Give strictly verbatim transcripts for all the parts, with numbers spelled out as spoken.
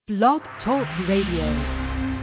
Blog Talk Radio.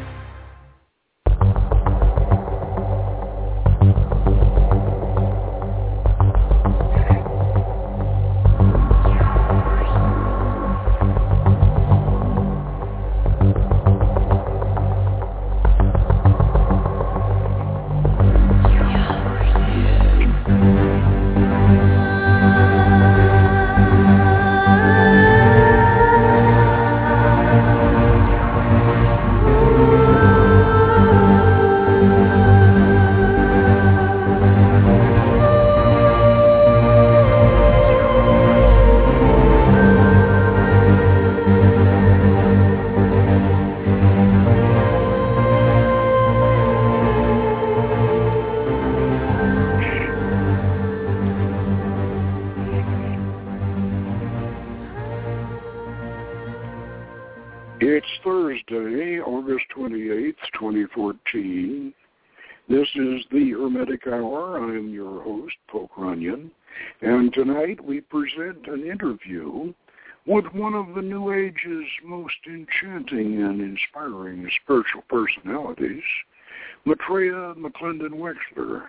It's Thursday, August twenty-eighth, twenty fourteen. This is the Hermetic Hour. I am your host, Poke Runyon, and tonight we present an interview with one of the New Age's most enchanting and inspiring spiritual personalities, Maitreya McClendon Wexler.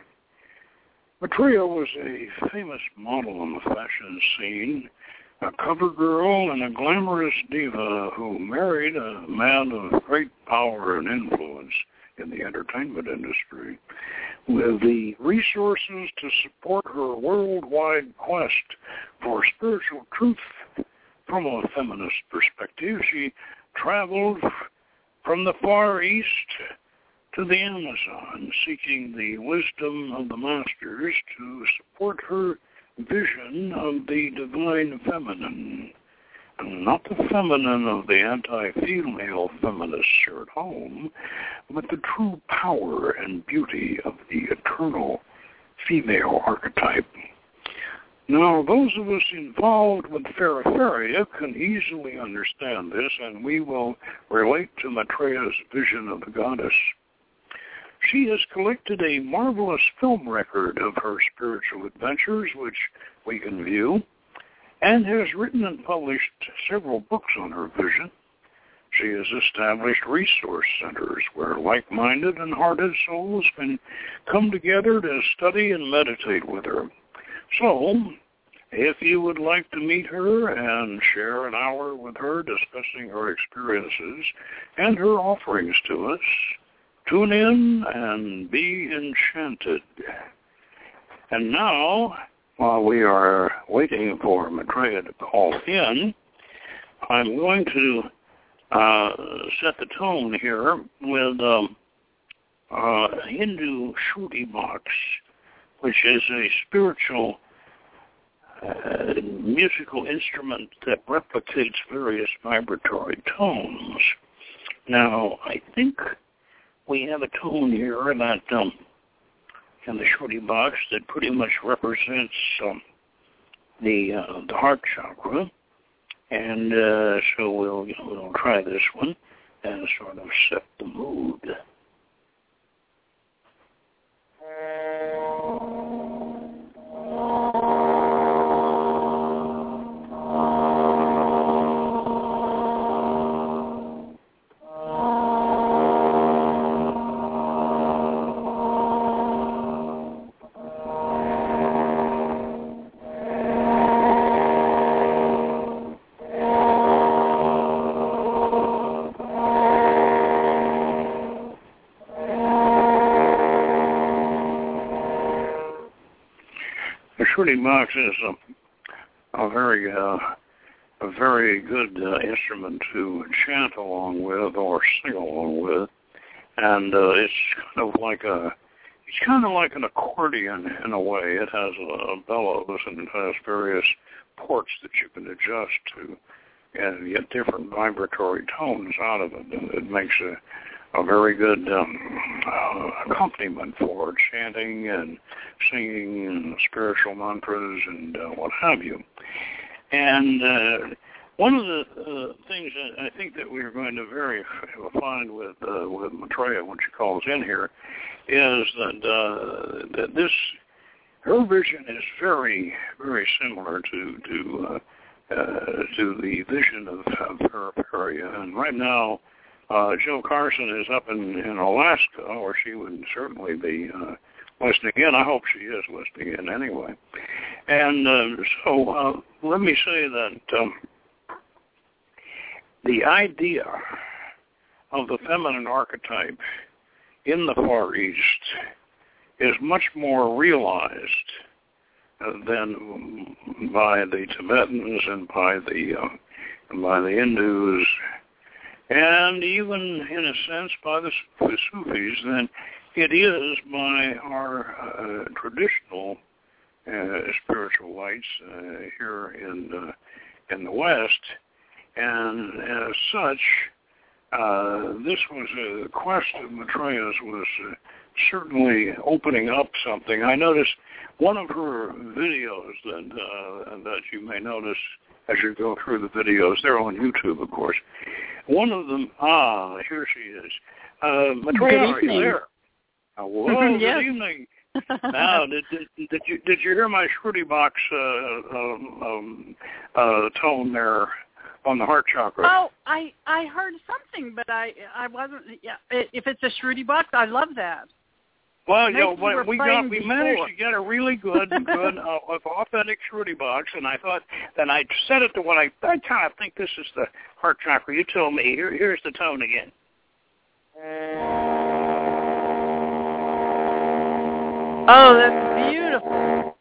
Maitreya was a famous model on the fashion scene, a cover girl and a glamorous diva who married a man of great power and influence in the entertainment industry. With the resources to support her worldwide quest for spiritual truth from a feminist perspective, she traveled from the Far East to the Amazon, seeking the wisdom of the masters to support her vision of the divine feminine, and not the feminine of the anti-female feminists here at home, but the true power and beauty of the eternal female archetype. Now, those of us involved with Feraferia can easily understand this, and we will relate to Maitreya's vision of the goddess. She has collected a marvelous film record of her spiritual adventures, which we can view, and has written and published several books on her vision. She has established resource centers where like-minded and hearted souls can come together to study and meditate with her. So, if you would like to meet her and share an hour with her discussing her experiences and her offerings to us, tune in and be enchanted. And now, while we are waiting for Maitreya to call in, I'm going to uh, set the tone here with um, uh, Hindu Shruti box, which is a spiritual uh, musical instrument that replicates various vibratory tones. Now, I think we have a tone here that um, in the Shruti box that pretty much represents um, the uh, the heart chakra, and uh, so we'll you know, we'll try this one and sort of set the mood. The Shruti box is a, a very uh, a very good uh, instrument to chant along with or sing along with, and uh, it's kind of like a it's kind of like an accordion in a way. It has a, a bellows and it has various ports that you can adjust to and get different vibratory tones out of it. And it makes a a very good um, uh, accompaniment for chanting and singing and spiritual mantras and uh, what have you. And uh, one of the uh, things that I think that we're going to very find with uh, with Maitreya when she calls in here is that uh, that this her vision is very very similar to to uh, uh, to the vision of, of Paraparia. And right now, uh, Jill Carson is up in, in Alaska, or she would certainly be uh, listening in. I hope she is listening in anyway. And uh, so uh, let me say that um, the idea of the feminine archetype in the Far East is much more realized uh, than by the Tibetans and by the uh, by the Hindus, and even in a sense by the Sufis than it is by our uh, traditional uh, spiritual lights uh, here in uh, in the West. And as such, uh, this was a quest of Maitreya's was uh, certainly opening up something. I noticed one of her videos that uh, that you may notice as you go through the videos. They're on YouTube, of course. One of them, ah, here she is. Uh, Maitreya, are you there? Uh, whoa, yes. Good evening. Now, did, did did you did you hear my Shruti box uh, um, um, uh, tone there on the heart chakra? Oh, I I heard something, but I I wasn't. Yeah, if it's a Shruti box, I love that. Well, you Maybe know, we, we got we managed to get a really good, good, uh, authentic Shruti box, and I thought that I'd set it to what I I kind of think this is the heart chakra. You tell me. Here, here's the tone again. Oh, that's beautiful.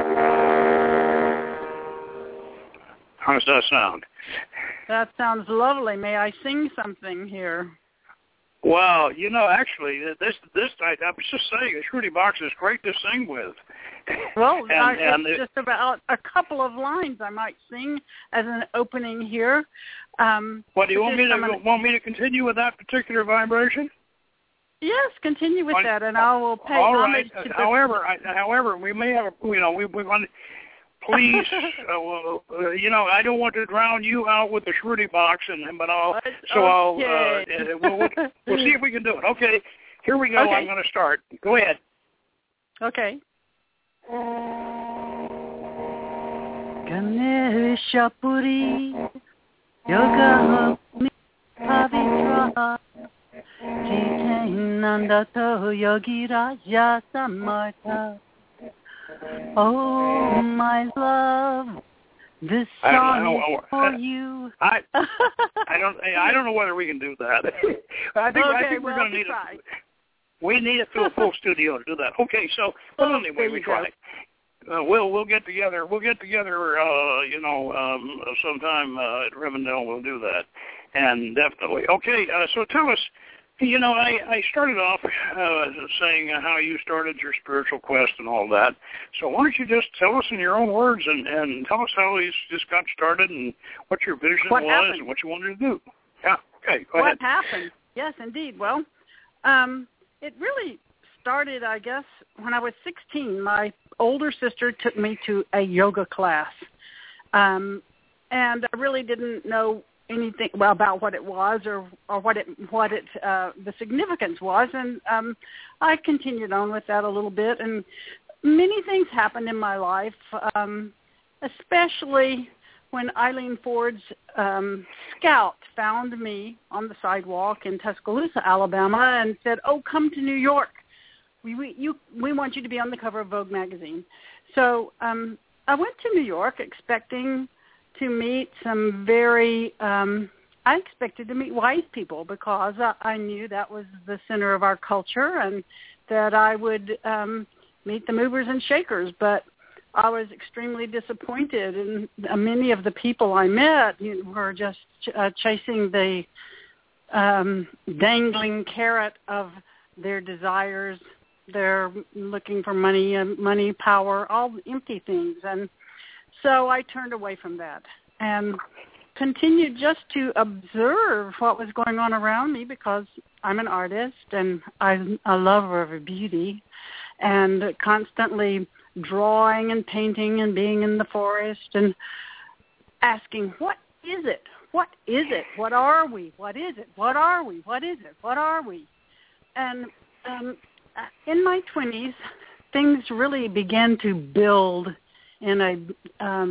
How does that sound? That sounds lovely. May I sing something here? Well, you know, actually, this this I, I was just saying, a Shruti box is great to sing with. Well, and, I, and it's it, just about a couple of lines I might sing as an opening here. Um, what do you want me to someone... want me to continue with that particular vibration? Yes, continue with On, that, and I will pay all homage right. to the... However, I, however, we may have, a, you know, we we want. Please, uh, well, uh, you know, I don't want to drown you out with the Shruti box, and but I'll so okay. I'll uh, we'll, we'll, we'll see if we can do it. Okay, here we go. Okay. I'm going to start. Go ahead. Okay. Ganesha Puri Yoga Pavitra Jitenanda To Yogi Raja Samartha. Oh, my love, this song is for you. I I don't I don't know whether we can do that. I think okay, I think we're well, going to need try. a we need a full, full studio to do that. Okay, so well, oh, anyway, we go. try. Uh, we'll we'll get together. We'll get together. Uh, you know, um, sometime uh, at Rivendell. We'll do that, and definitely. Okay, uh, so tell us. You know, I, I started off uh, saying how you started your spiritual quest and all that. So why don't you just tell us in your own words and, and tell us how you just got started and what your vision what was happened? and what you wanted to do. Yeah, okay, go what ahead. What happened? Yes, indeed. Well, um, it really started, I guess, when I was sixteen. My older sister took me to a yoga class, um, and I really didn't know anything well about what it was or or what it what it uh the significance was, and um I continued on with that a little bit, and many things happened in my life, um especially when Eileen Ford's um scout found me on the sidewalk in Tuscaloosa, Alabama, and said, "Oh, come to New York. We we you we want you to be on the cover of Vogue magazine." So um I went to New York expecting to meet some very, um, I expected to meet white people because I, I knew that was the center of our culture and that I would um, meet the movers and shakers. But I was extremely disappointed, and uh, many of the people I met you know, were just ch- uh, chasing the um, dangling carrot of their desires. They're looking for money, and money, power, all empty things. And so I turned away from that and continued just to observe what was going on around me because I'm an artist and I'm a lover of beauty and constantly drawing and painting and being in the forest and asking, what is it? What is it? What are we? What is it? What are we? What is it? What are we? And um, in my twenties, things really began to build in a um,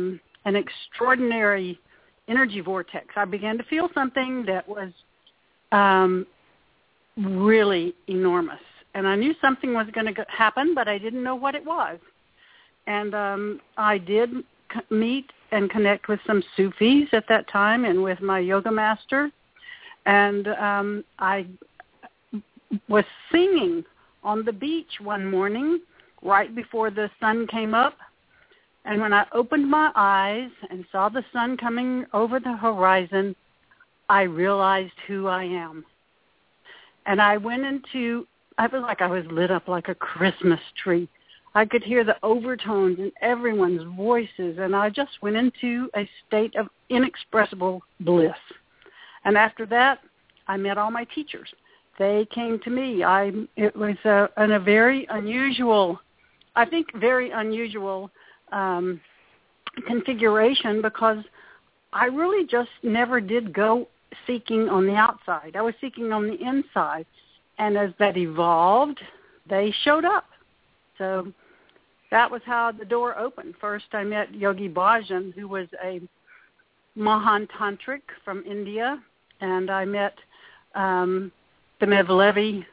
an extraordinary energy vortex. I began to feel something that was um, really enormous. And I knew something was going to happen, but I didn't know what it was. And um, I did c- meet and connect with some Sufis at that time and with my yoga master. And um, I was singing on the beach one morning right before the sun came up. And when I opened my eyes and saw the sun coming over the horizon, I realized who I am. And I went into, I felt like I was lit up like a Christmas tree. I could hear the overtones in everyone's voices, and I just went into a state of inexpressible bliss. And after that, I met all my teachers. They came to me. I it was a, in a very unusual, I think very unusual um, configuration, because I really just never did go seeking on the outside. I was seeking on the inside. And as that evolved, they showed up. So that was how the door opened. First, I met Yogi Bhajan, who was a Mahan Tantric from India, and I met um, the Mevlevi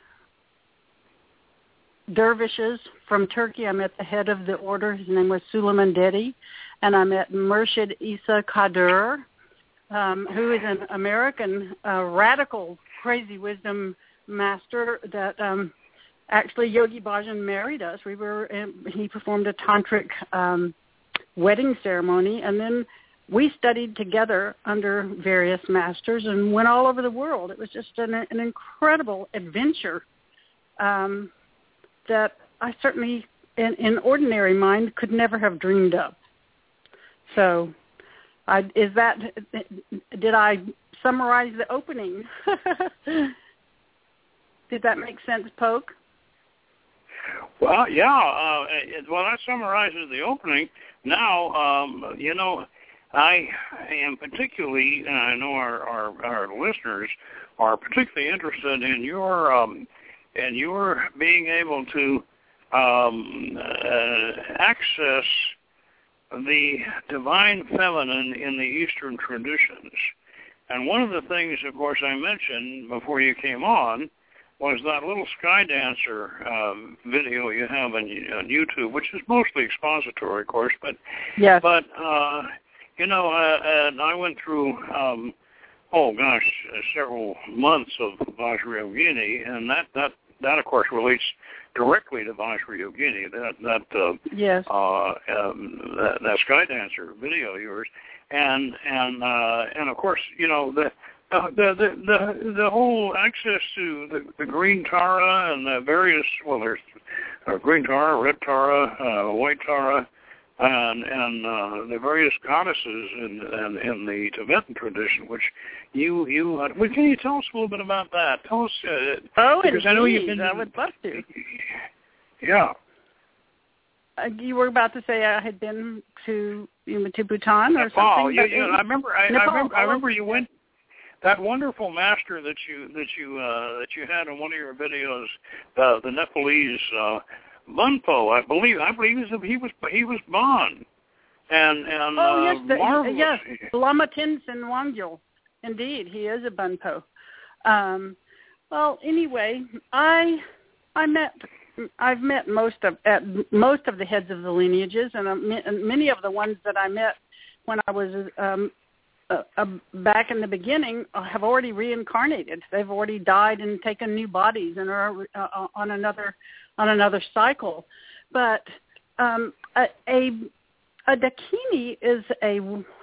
dervishes from Turkey. I met the head of the order. His name was Suleiman Dedi. And I met Murshid Isa Kadir, um, who is an American uh, radical crazy wisdom master that um, actually Yogi Bhajan married us. We were he performed a tantric um, wedding ceremony, and then we studied together under various masters and went all over the world. It was just an, an incredible adventure um, that I certainly, in, in ordinary mind, could never have dreamed of. So, I, is that did I summarize the opening? Did that make sense, Poke? Well, yeah. Uh, it, well, that summarizes the opening. Now, um, you know, I am particularly, and I know our, our, our listeners are particularly interested in your um, in your being able to um, uh, access the divine feminine in the Eastern traditions. And one of the things, of course, I mentioned before you came on was that little Sky Dancer um, video you have on, on YouTube, which is mostly expository, of course, but yes. but uh, you know, uh, and I went through um, oh gosh, uh, several months of Vajrayogini, and that that that of course relates directly to Vajrayogini. That that uh, yes, uh, um, that, that Sky Dancer video of yours, and and uh, and of course, you know the. Uh, the, the the the whole access to the, the green Tara and the various, well, there's uh, green Tara, red Tara, uh, white Tara, and and uh, the various goddesses in, in in the Tibetan tradition, which you you uh, well, can you tell us a little bit about that? Tell us. Uh, oh, because indeed. I know you've been. I would love to. Yeah. Uh, you were about to say I had been to you know, to Bhutan or Nepal. something. You, you, I remember. I, I remember. I remember you went. That wonderful master that you that you uh, that you had in one of your videos, uh, the Nepalese uh, Bunpo, I believe. I believe he was he was, he was Bon, and and oh uh, yes, the, marvelous. yes, Lama Tenzin Wangyal. Indeed, he is a Bunpo. Um, well, anyway, I I met I've met most of at most of the heads of the lineages, and, uh, and many of the ones that I met when I was. Um, Uh, uh, back in the beginning, uh, have already reincarnated. They've already died and taken new bodies and are uh, on another on another cycle. But um, a, a a Dakini is a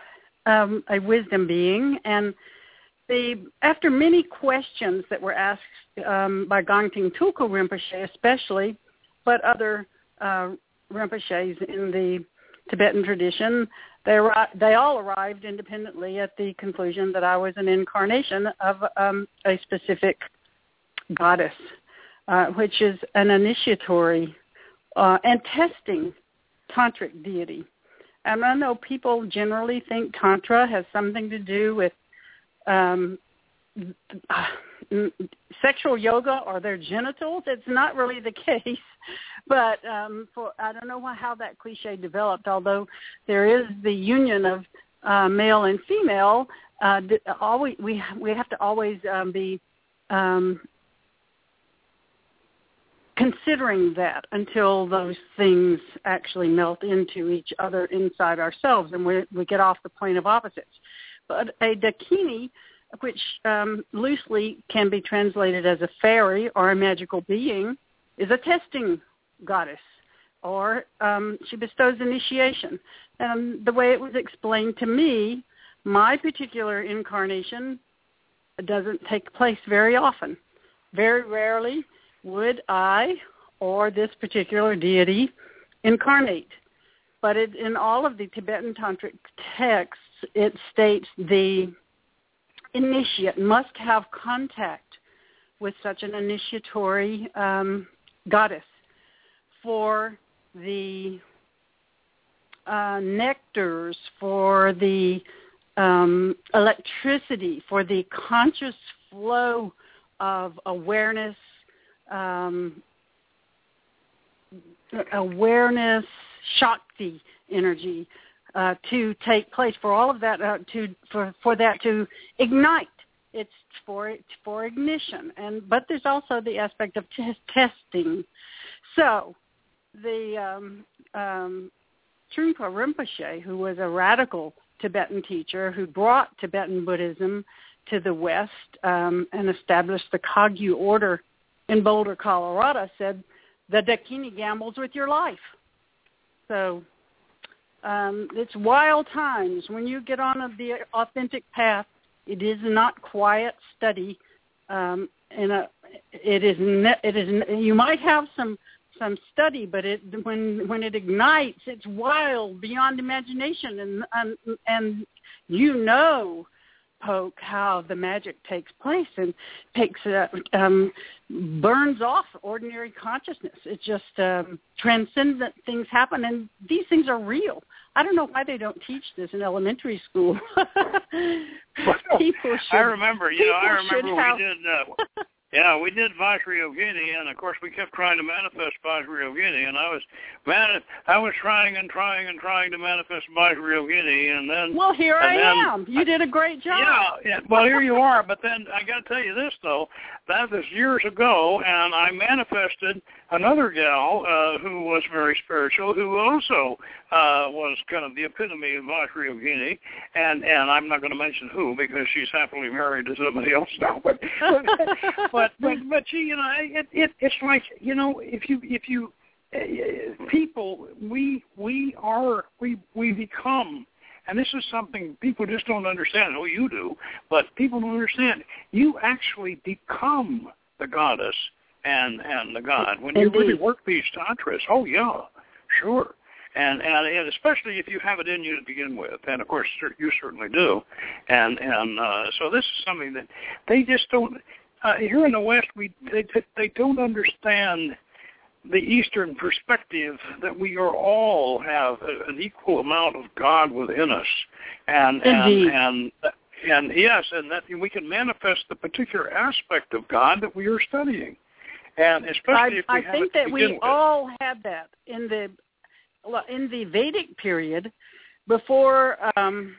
um, a wisdom being, and the after many questions that were asked um, by Gangteng Tulku Rinpoche, especially, but other uh, Rinpoches in the Tibetan tradition. They, they all arrived independently at the conclusion that I was an incarnation of um, a specific goddess, uh, which is an initiatory uh, and testing tantric deity. And I know people generally think Tantra has something to do with um, sexual yoga or their genitals. It's not really the case, but um, for I don't know how that cliche developed. Although there is the union of uh, male and female, uh, always we we have to always um, be um, considering that until those things actually melt into each other inside ourselves, and we we get off the plane of opposites. But a dakini, which um, loosely can be translated as a fairy or a magical being, is a testing goddess, or um, she bestows initiation. And the way it was explained to me, my particular incarnation doesn't take place very often. Very rarely would I or this particular deity incarnate. But it, in all of the Tibetan Tantric texts, it states the initiate must have contact with such an initiatory um, goddess for the uh, nectars, for the um, electricity, for the conscious flow of awareness, um, awareness, Shakti energy uh, to take place, for all of that uh, to for, for that to ignite. It's for for ignition, and but there's also the aspect of t- testing. So the um, um, Trungpa Rinpoche, who was a radical Tibetan teacher who brought Tibetan Buddhism to the West um, and established the Kagyu order in Boulder, Colorado, said the dakini gambles with your life. So um, it's wild times. When you get on a, the authentic path, it is not quiet study. Um, in a, it is. Ne- it is. You might have some some study, but it when when it ignites, it's wild beyond imagination, and and, and you know, Poke, how the magic takes place and takes uh, um, burns off ordinary consciousness. It's just um, transcendent things happen, and these things are real. I don't know why they don't teach this in elementary school. People should. I remember, you know, I remember we have... did. Uh, Yeah, we did Vajrayogini, and of course we kept trying to manifest Vajrayogini, and I was man, I was trying and trying and trying to manifest Vajrayogini, and then well, here I then, am. You did a great job. Yeah, yeah, well, here you are. But then I got to tell you this though, that was years ago, and I manifested another gal uh, who was very spiritual, who also uh, was kind of the epitome of Vajrayogini, and and I'm not going to mention who because she's happily married to somebody else now, but. but But but but you, you know it, it it's like you know if you if you uh, people we we are we we become, and this is something people just don't understand. Oh, you do, but people don't understand. You actually become the goddess and and the god when you Indeed. really work these tantras. Oh yeah, sure. And, and and especially if you have it in you to begin with, and of course you certainly do, and and uh, so this is something that they just don't. Uh, here in the West, we they, they don't understand the Eastern perspective that we are all have a, an equal amount of God within us, and and, and and yes, and that we can manifest the particular aspect of God that we are studying, and especially I, if we I have think it to that we begin with. all had that in the in the Vedic period before um,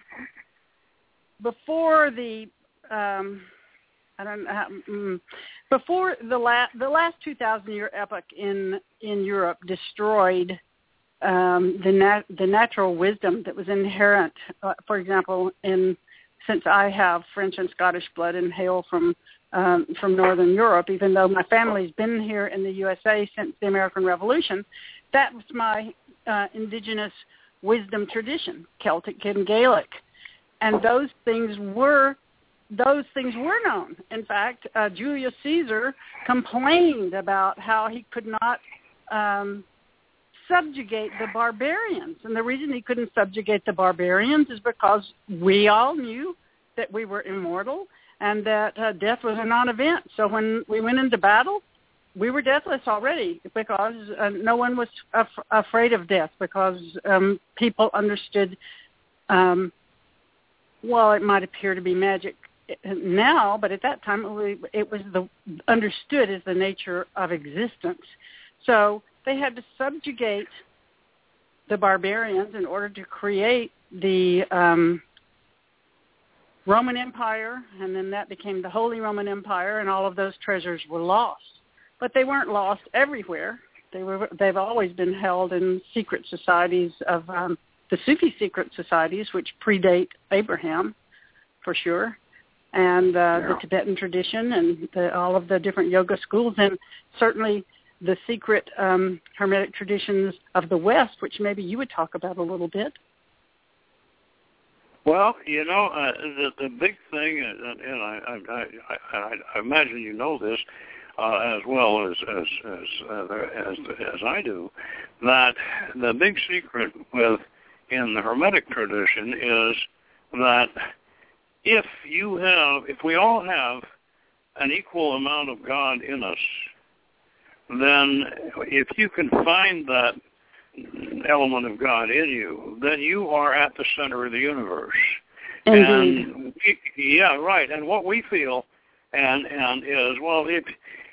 before the. Um, I don't know. Um, before the last the last two thousand year epoch in in Europe destroyed um, the nat- the natural wisdom that was inherent. Uh, for example, in since I have French and Scottish blood and hail from um, from Northern Europe, even though my family's been here in the U S A since the American Revolution, that was my uh, indigenous wisdom tradition, Celtic and Gaelic, and those things were. Those things were known. In fact, uh, Julius Caesar complained about how he could not um, subjugate the barbarians. And the reason he couldn't subjugate the barbarians is because we all knew that we were immortal and that uh, death was a non-event. So when we went into battle, we were deathless already because uh, no one was af- afraid of death because um, people understood, um, well, it might appear to be magic now, but at that time it was, it was the understood as the nature of existence. So they had to subjugate the barbarians in order to create the um, Roman Empire, and then that became the Holy Roman Empire, and all of those treasures were lost. But they weren't lost everywhere. They were. They've always been held in secret societies of um, the Sufi secret societies, which predate Abraham, for sure, and uh, Yeah. the Tibetan tradition, and the, all of the different yoga schools, and certainly the secret um, Hermetic traditions of the West, which maybe you would talk about a little bit. Well, you know, uh, the the big thing, uh, and I I, I I I imagine you know this uh, as well as as as, uh, as as I do, that the big secret with in the Hermetic tradition is that if you have, if we all have an equal amount of God in us, then if you can find that element of God in you, then you are at the center of the universe. Indeed. And we, yeah, right. And what we feel and and is, well, if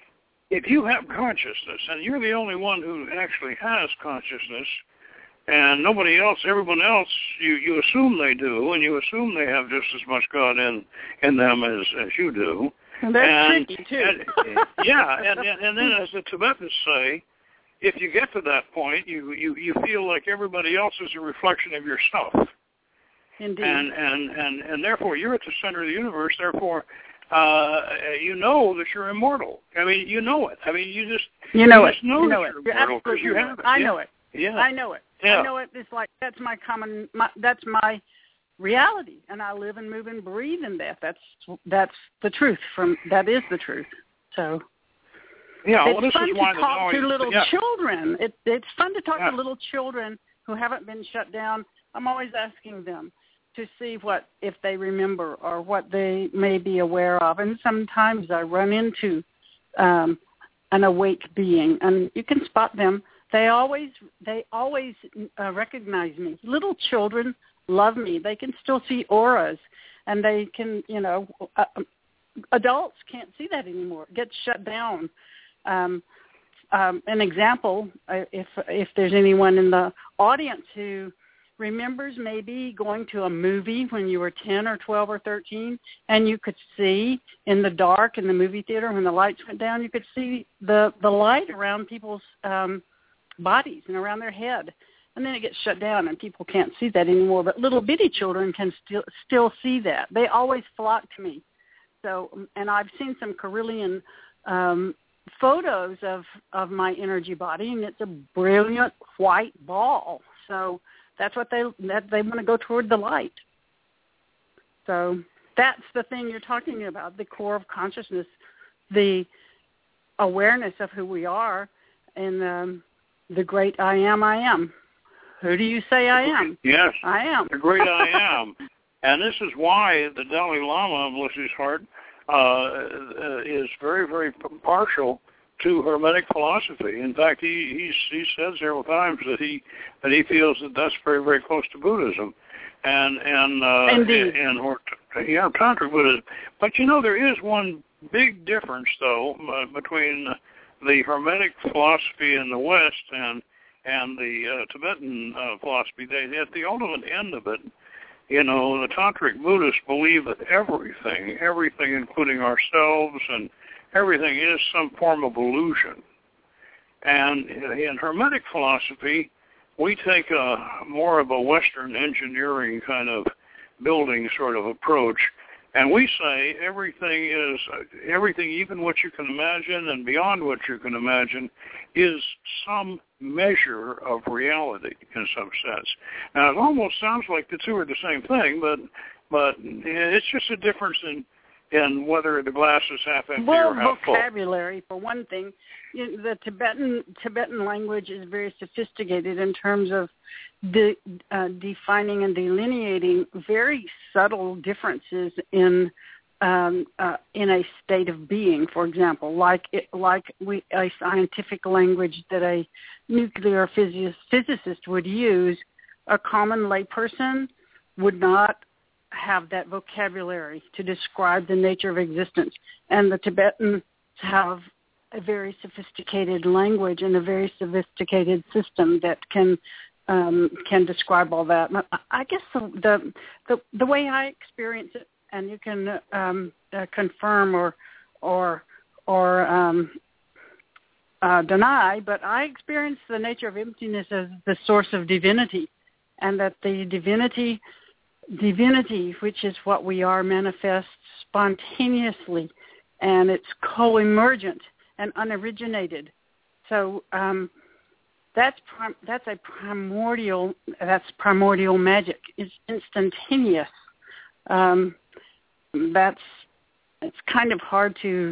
if you have consciousness, and you're the only one who actually has consciousness, and nobody else, everyone else, you, you assume they do, and you assume they have just as much God in, in them as, as you do. And that's and, tricky, too. and, yeah, and, and, and then as the Tibetans say, if you get to that point, you, you, you feel like everybody else is a reflection of yourself. Indeed. And, and, and, and therefore, you're at the center of the universe. Therefore, uh, you know that you're immortal. I mean, you know it. I mean, you just you know you it. just know you know that it. you're immortal because you have it. I yeah. know it. Yeah. I know it. Yeah. I know it. It's like that's my common. My, that's my reality, and I live and move and breathe in that. That's that's the truth. From that is the truth. So. Yeah, it's well, this fun is why to talk always, to little yeah. children. It, it's fun to talk yeah. to little children who haven't been shut down. I'm always asking them to see what if they remember or what they may be aware of. And sometimes I run into um, an awake being, and you can spot them. They always they always uh, recognize me. Little children love me. They can still see auras, and they can, you know, uh, adults can't see that anymore. It gets shut down. Um, um, an example, uh, if if there's anyone in the audience who remembers maybe going to a movie when you were ten or twelve or thirteen, and you could see in the dark in the movie theater when the lights went down, you could see the, the light around people's um, bodies and around their head. And then it gets shut down and people can't see that anymore. But little bitty children can still still see that. They always flock to me. So, and I've seen some Carillion um, photos of, of my energy body, and it's a brilliant white ball. So that's what they that they want to go toward the light. So that's the thing you're talking about, the core of consciousness, the awareness of who we are, and um, the great I am, I am. Who do you say I am? Yes. I am. The great I am. And this is why the Dalai Lama, bless his heart, uh, is very, very partial to Hermetic philosophy. In fact, he he's, he said several times that he that he feels that that's very, very close to Buddhism, and and uh, Indeed. and or yeah, Tantric Buddhism. But you know, there is one big difference though uh, between the Hermetic philosophy in the West and and the uh, Tibetan uh, philosophy. They, at the ultimate end of it, you know, the Tantric Buddhists believe that everything, everything, including ourselves and everything, is some form of illusion. And in Hermetic philosophy, we take a more of a Western engineering kind of building sort of approach, and we say everything is, everything, even what you can imagine and beyond what you can imagine, is some measure of reality in some sense. Now, it almost sounds like the two are the same thing, but but it's just a difference in in whether the glass is half empty well, or half full. Vocabulary, for one thing. You know, the Tibetan Tibetan language is very sophisticated in terms of de, uh, defining and delineating very subtle differences in um, uh, in a state of being. For example, like it, like we a scientific language that a nuclear physicist, physicist would use, a common layperson would not have that vocabulary to describe the nature of existence, and the Tibetans have a very sophisticated language and a very sophisticated system that can um, can describe all that. I guess the, the the the way I experience it, and you can um, uh, confirm or or or um, uh, deny, but I experience the nature of emptiness as the source of divinity, and that the divinity divinity, which is what we are, manifests spontaneously, and it's co-emergent and unoriginated. So um, that's prim- that's a primordial that's primordial magic. It's instantaneous. Um, that's it's kind of hard to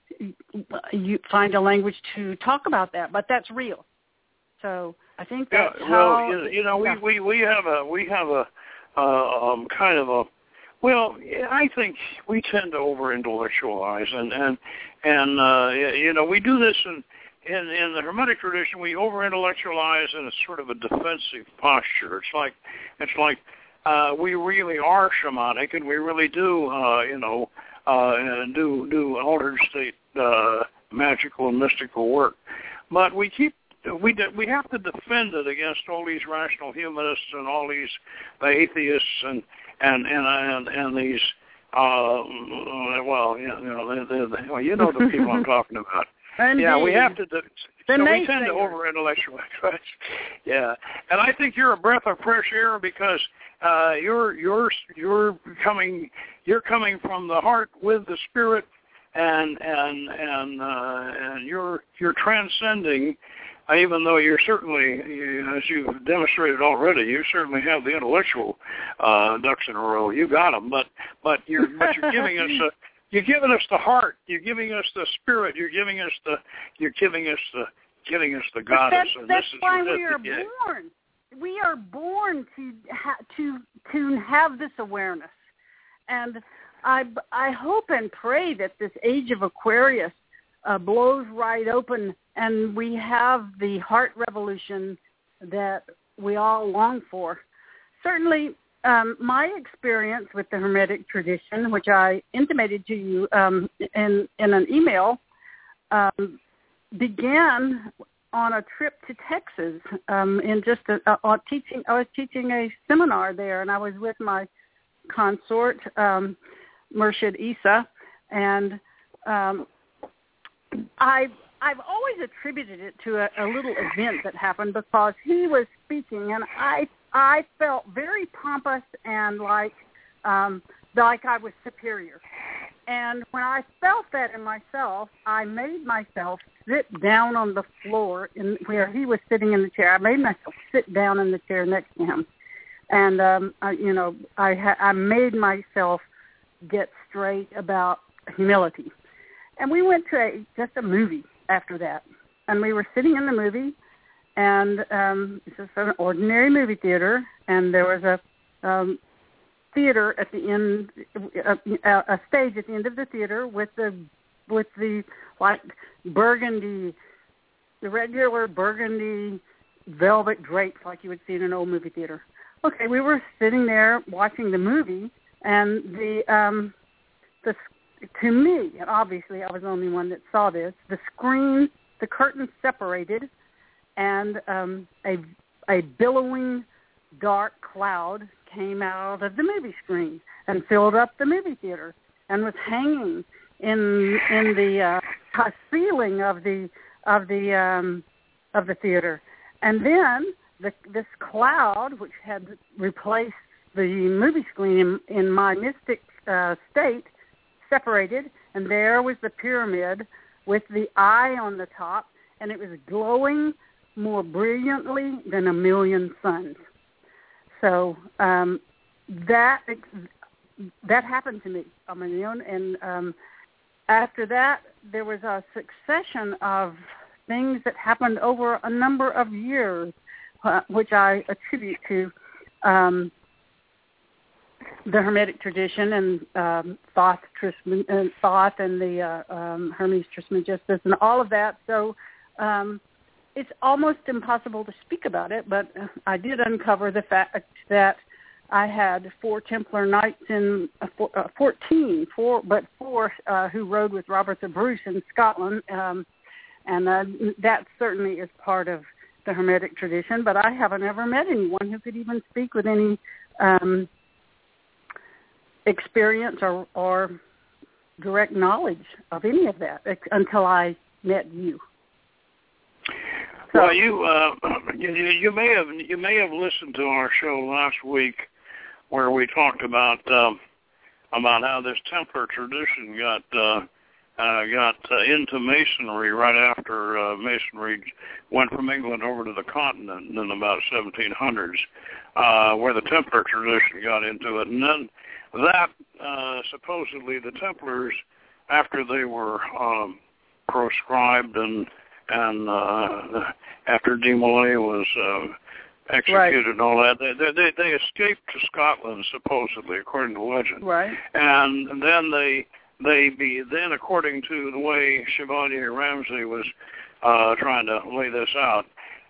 you find a language to talk about that, but that's real. So I think that's yeah, how. Well, you know, yeah. we, we we have a we have a uh, um, kind of a. Well, I think we tend to over-intellectualize, and and and uh, you know, we do this in, in in the Hermetic tradition. We over-intellectualize in a sort of a defensive posture. It's like it's like uh, we really are shamanic, and we really do uh, you know uh, do do altered state uh, magical and mystical work, but we keep. We de- we have to defend it against all these rational humanists and all these the atheists and and and and, and these uh, well you know the, the, the, well you know the people I'm talking about. Indeed. Yeah, we have to. De- so we tend to over intellectualize. Yeah, and I think you're a breath of fresh air because uh, you're you're you're coming you're coming from the heart with the spirit, and and and uh, and you're you're transcending. Even though you're certainly, as you've demonstrated already, you certainly have the intellectual uh, ducks in a row. You got them, but but you're but you're giving us a, you're giving us the heart. You're giving us the spirit. You're giving us the you're giving us the giving us the goddess. That's, and that's this why is, we are yeah. born. We are born to ha- to to have this awareness, and I I hope and pray that this age of Aquarius uh, blows right open. And we have the heart revolution that we all long for. Certainly, um, my experience with the Hermetic tradition, which I intimated to you um, in, in an email, um, began on a trip to Texas. Um, in just a, a, a teaching, I was teaching a seminar there, and I was with my consort, um, Murshid Isa, and um, I. I've always attributed it to a, a little event that happened because he was speaking, and I I felt very pompous and like um, like I was superior. And when I felt that in myself, I made myself sit down on the floor in where he was sitting in the chair. I made myself sit down in the chair next to him, and um, I, you know I ha- I made myself get straight about humility. And we went to a, just a movie after that, and we were sitting in the movie, and um, it's just an ordinary movie theater, and there was a um, theater at the end, a, a stage at the end of the theater with the with the like burgundy, the regular burgundy velvet drapes like you would see in an old movie theater. Okay, we were sitting there watching the movie, and the um, the to me, and obviously I was the only one that saw this, the screen, the curtains separated, and um, a a billowing dark cloud came out of the movie screen and filled up the movie theater and was hanging in in the uh, ceiling of the of the um, of the theater. And then the, this cloud, which had replaced the movie screen in, in my mystic uh, state, separated, and there was the pyramid with the eye on the top, and it was glowing more brilliantly than a million suns. So um, that that happened to me on my own, and um, after that, there was a succession of things that happened over a number of years, uh, which I attribute to um, the Hermetic tradition and um, Thoth, Trisman, and Thoth and the uh, um, Hermes Trismegistus and all of that. So um, it's almost impossible to speak about it, but I did uncover the fact that I had four Templar Knights in uh, four, uh, fourteen, four, but four uh, who rode with Robert the Bruce in Scotland, um, and uh, that certainly is part of the Hermetic tradition. But I haven't ever met anyone who could even speak with any um, experience or, or direct knowledge of any of that until I met you. So, well, you, uh, you you may have you may have listened to our show last week, where we talked about um, about how this Templar tradition got uh, uh, got uh, into Masonry right after uh, Masonry went from England over to the continent in about seventeen hundreds, uh, where the Templar tradition got into it, and then that uh, supposedly the Templars, after they were um, proscribed and and uh, after De Molay was uh, executed right. and all that, they, they they escaped to Scotland supposedly, according to legend. Right. And then they they be then, according to the way Chevalier Ramsay was uh, trying to lay this out,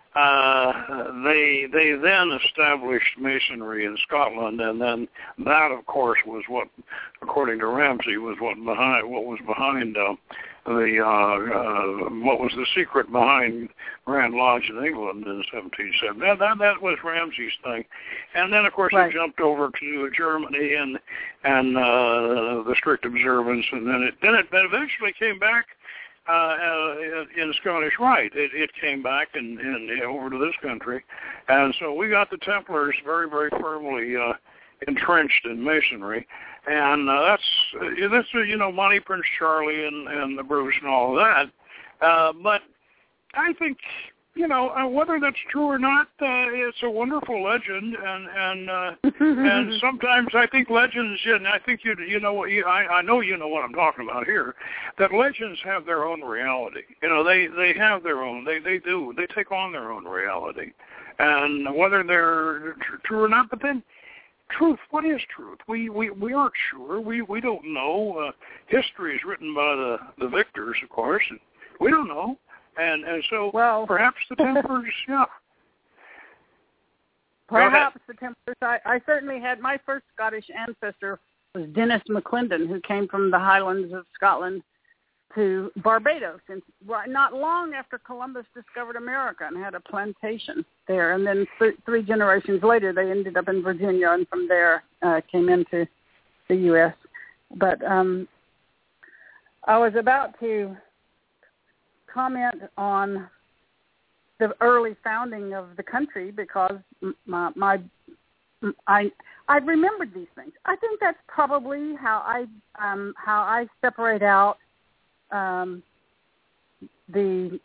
uh, they they then established Masonry in Scotland, and then that, of course, was what, according to Ramsay, was what behind what was behind. Uh, The uh, uh, what was the secret behind Grand Lodge in England in seventeen seventy? That, that that was Ramsay's thing, and then of course right. it jumped over to Germany and and uh, the strict observance, and then it then it eventually came back uh, in Scottish Rite. It, it came back and, and over to this country, and so we got the Templars very very firmly uh, entrenched in Masonry. And uh, that's, uh, that's uh, you know, Monty, Prince Charlie, and, and the Bruce and all of that. Uh, but I think, you know, uh, whether that's true or not, uh, it's a wonderful legend. And and uh, and sometimes I think legends, and I think you you know what you, I, I know you know what I'm talking about here, that legends have their own reality. You know, they, they have their own. They they do. They take on their own reality. And whether they're tr- true or not, but then. Truth, what is truth? We, we we aren't sure. We we don't know. Uh, history is written by the, the victors, of course, and we don't know. And and so well, perhaps the Templars, yeah. Perhaps the Templars. I, I certainly had my first Scottish ancestor was Dennis McClendon, who came from the Highlands of Scotland to Barbados, and not long after Columbus discovered America and had a plantation there. And then th- three generations later, they ended up in Virginia, and from there uh, came into the U S But um, I was about to comment on the early founding of the country because my, my I I remembered these things. I think that's probably how I um, how I separate out. Um, the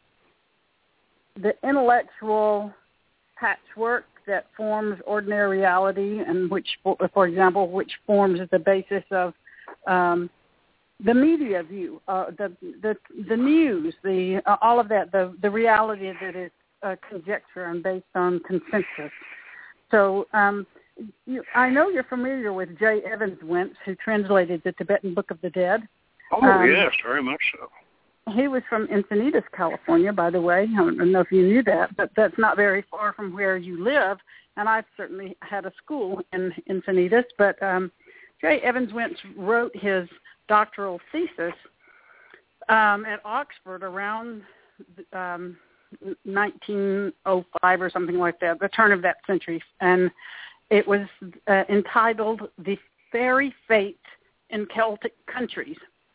the intellectual patchwork that forms ordinary reality, and which, for, for example, which forms the basis of um, the media view, uh, the the the news, the uh, all of that, the the reality that is uh, conjecture and based on consensus. So um, you, I know you're familiar with J. Evans Wentz, who translated the Tibetan Book of the Dead. Oh, um, yes, very much so. He was from Encinitas, California, by the way. I don't know if you knew that, but that's not very far from where you live. And I've certainly had a school in Encinitas. But um, J. Evans Wentz wrote his doctoral thesis um, at Oxford around um, nineteen oh five or something like that, the turn of that century. And it was uh, entitled The Fairy Fate in Celtic Countries.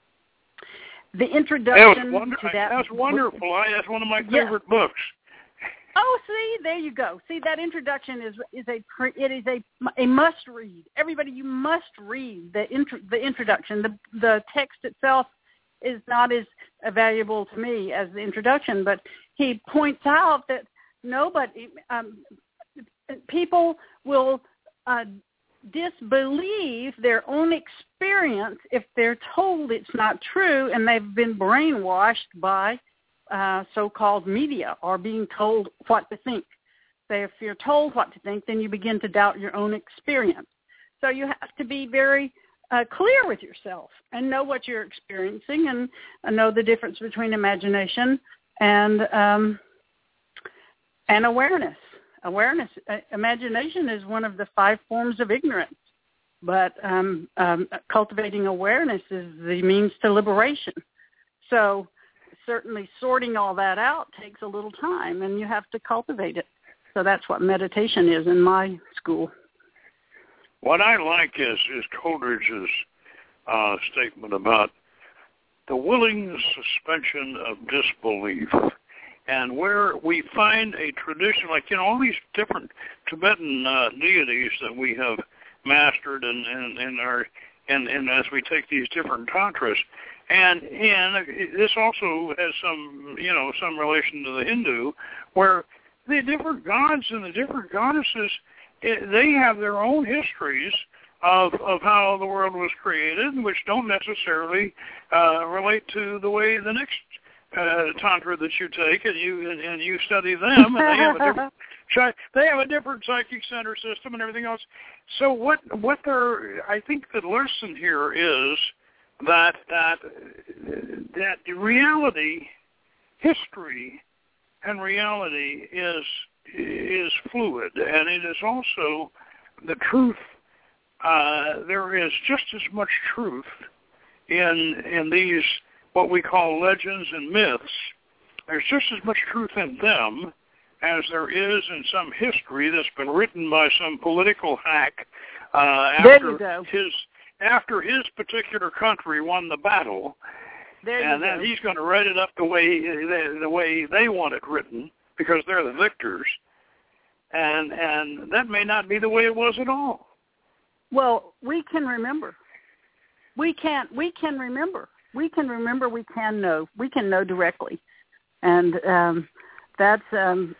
The introduction wonder- to that. That's wonderful. I, that's one of my favorite yeah. books. Oh, see, there you go. See, that introduction is is a it is a a must read. Everybody, you must read the intro, the introduction. The the text itself is not as valuable to me as the introduction, but he points out that nobody, um, people will uh, disbelieve their own experience if they're told it's not true, and they've been brainwashed by uh, so-called media or being told what to think. So if you're told what to think, then you begin to doubt your own experience. So you have to be very uh, clear with yourself and know what you're experiencing, and uh, know the difference between imagination and um, and awareness. awareness, uh, imagination is one of the five forms of ignorance. But um, um, cultivating awareness is the means to liberation. So certainly sorting all that out takes a little time, and you have to cultivate it. So that's what meditation is in my school. What I like is, is Coleridge's uh, statement about the willing suspension of disbelief. And where we find a tradition, like, you know, all these different Tibetan uh, deities that we have mastered and, and, and are and, and as we take these different tantras, and and this also has some, you know, some relation to the Hindu, where the different gods and the different goddesses, it, they have their own histories of of how the world was created, which don't necessarily uh, relate to the way the next uh, tantra that you take and you and, and you study them, and they have a different they have a different psychic center system and everything else. So what what they're I think the lesson here is that that that reality, history, and reality is is fluid, and it is also the truth. Uh, there is just as much truth in in these what we call legends and myths. There's just as much truth in them as there is in some history that's been written by some political hack uh, after his after his particular country won the battle, there and then go. he's going to write it up the way the, the way they want it written because they're the victors, and and that may not be the way it was at all. Well, we can remember. We can't. We can remember. We can remember. We can know. We can know directly, and um, that's um,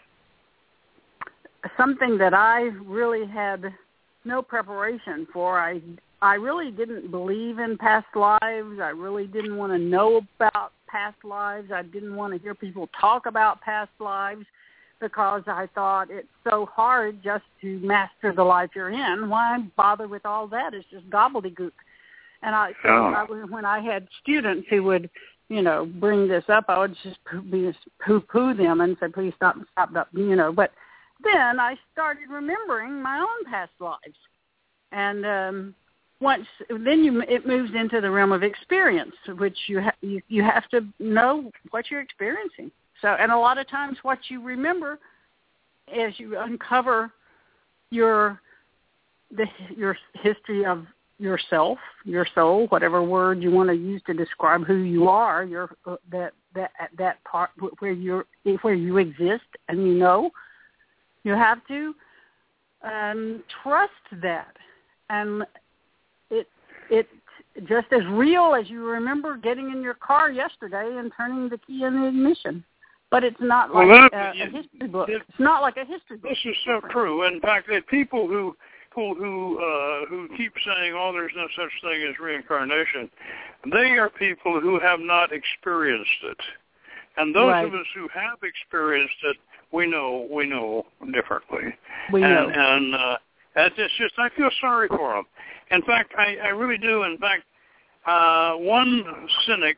something that I really had no preparation for. I I really didn't believe in past lives. I really didn't want to know about past lives. I didn't want to hear people talk about past lives because I thought it's so hard just to master the life you're in. Why bother with all that? It's just gobbledygook. And I, so oh. I, when I had students who would, you know, bring this up, I would just poo-poo them and say, please stop, stop, stop, you know. But then I started remembering my own past lives. And um, once, then you, it moves into the realm of experience, which you, ha- you you have to know what you're experiencing. So, and a lot of times what you remember as you uncover your the your history of yourself, your soul, whatever word you want to use to describe who you are, your uh, that that that part where you're where you exist, and you know, you have to um, trust that, and it it just as real as you remember getting in your car yesterday and turning the key in the ignition. But it's not like well, that, uh, it, a history book. It, it's not like a history book. This is so true. In fact, there are people who people who uh, who keep saying, "Oh, there's no such thing as reincarnation." They are people who have not experienced it, and those right. of us who have experienced it, we know we know differently. We and, know, and uh, it's just I feel sorry for them. In fact, I, I really do. In fact, uh, one cynic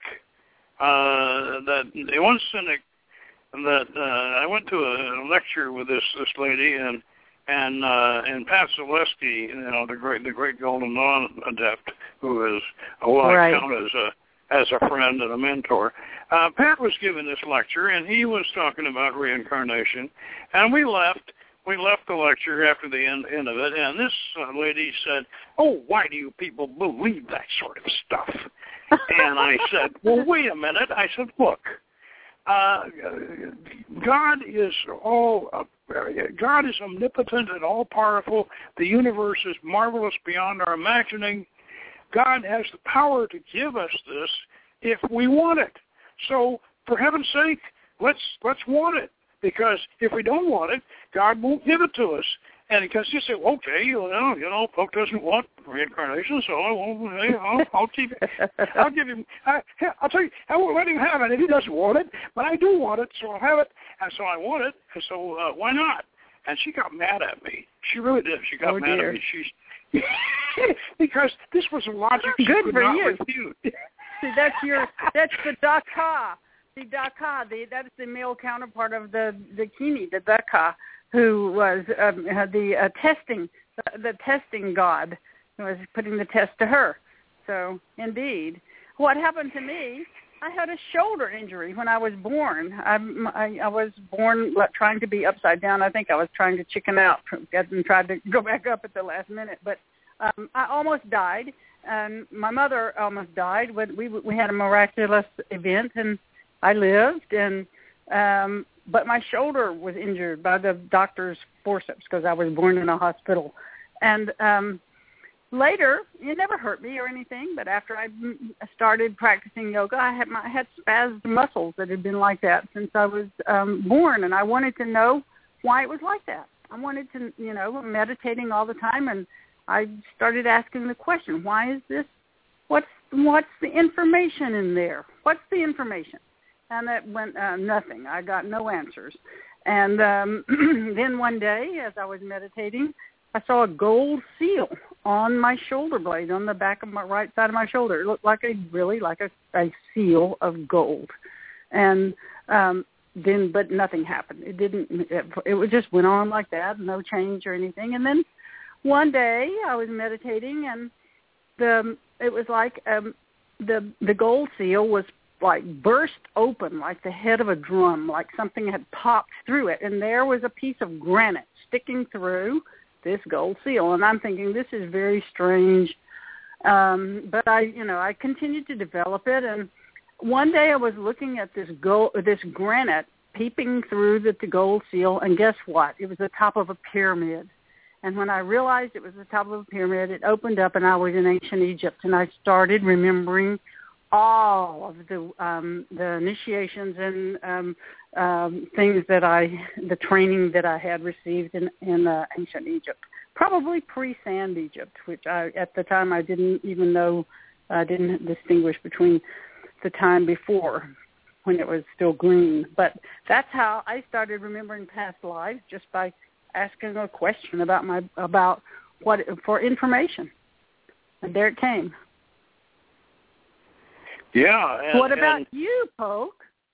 uh, that one cynic. that uh, I went to a lecture with this this lady and and uh, and Pat Zaleski, you know, the great the great Golden Dawn adept, who is who I right. count as a as a friend and a mentor. Uh, Pat was giving this lecture and he was talking about reincarnation, and we left. We left the lecture after the end, end of it, and this uh, lady said, "Oh, why do you people believe that sort of stuff?" And I said, "Well, wait a minute." I said, "Look. Uh, God is all. Uh, God is omnipotent and all-powerful. The universe is marvelous beyond our imagining. God has the power to give us this if we want it. So, for heaven's sake, let's let's want it. Because if we don't want it, God won't give it to us. And because you say, okay, you know, you know, Pope doesn't want reincarnation, so I won't. I'll, I'll keep it. I'll give him. I, I'll tell you, I won't let him have it if he doesn't want it. But I do want it, so I'll have it, and so I want it. And so uh, why not? And she got mad at me. She really did. She got oh, mad dear. at me. She's because this was a logic she Good could for not you. refute. See, that's your. That's the Dakha. The Dakha. The that's the male counterpart of the the Kini, the Dakha. who was um, the uh, testing, the, the testing god, who was putting the test to her. So, indeed, what happened to me, I had a shoulder injury when I was born. I, I, I was born trying to be upside down. I think I was trying to chicken out and tried to go back up at the last minute. But um, I almost died, and my mother almost died. We we had a miraculous event, and I lived. And um, but my shoulder was injured by the doctor's forceps because I was born in a hospital. And um, later, it never hurt me or anything, but after I started practicing yoga, I had my I had spasmed muscles that had been like that since I was um, born, and I wanted to know why it was like that. I wanted to, you know, meditating all the time, and I started asking the question, why is this? What's what's the information in there? What's the information? And that went uh, nothing. I got no answers. And um, then one day, as I was meditating, I saw a gold seal on my shoulder blade, on the back of my right side of my shoulder. It looked like a really like a, a seal of gold. And um, then, but nothing happened. It didn't. It, it just went on like that, no change or anything. And then one day I was meditating, and the it was like um, the the gold seal was like burst open, like the head of a drum, like something had popped through it, and there was a piece of granite sticking through this gold seal. And I'm thinking, this is very strange. Um, but I, you know, I continued to develop it. And one day I was looking at this gold, this granite peeping through the, the gold seal. And guess what? It was the top of a pyramid. And when I realized it was the top of a pyramid, it opened up and I was in ancient Egypt. And I started remembering all of the um, the initiations and um, um, things that I, the training that I had received in, in uh, ancient Egypt, probably pre-sand Egypt, which I, at the time I didn't even know, I uh, didn't distinguish between the time before when it was still green. But that's how I started remembering past lives, just by asking a question about my about what for information, and there it came. Yeah. And, what about and, you, Polk?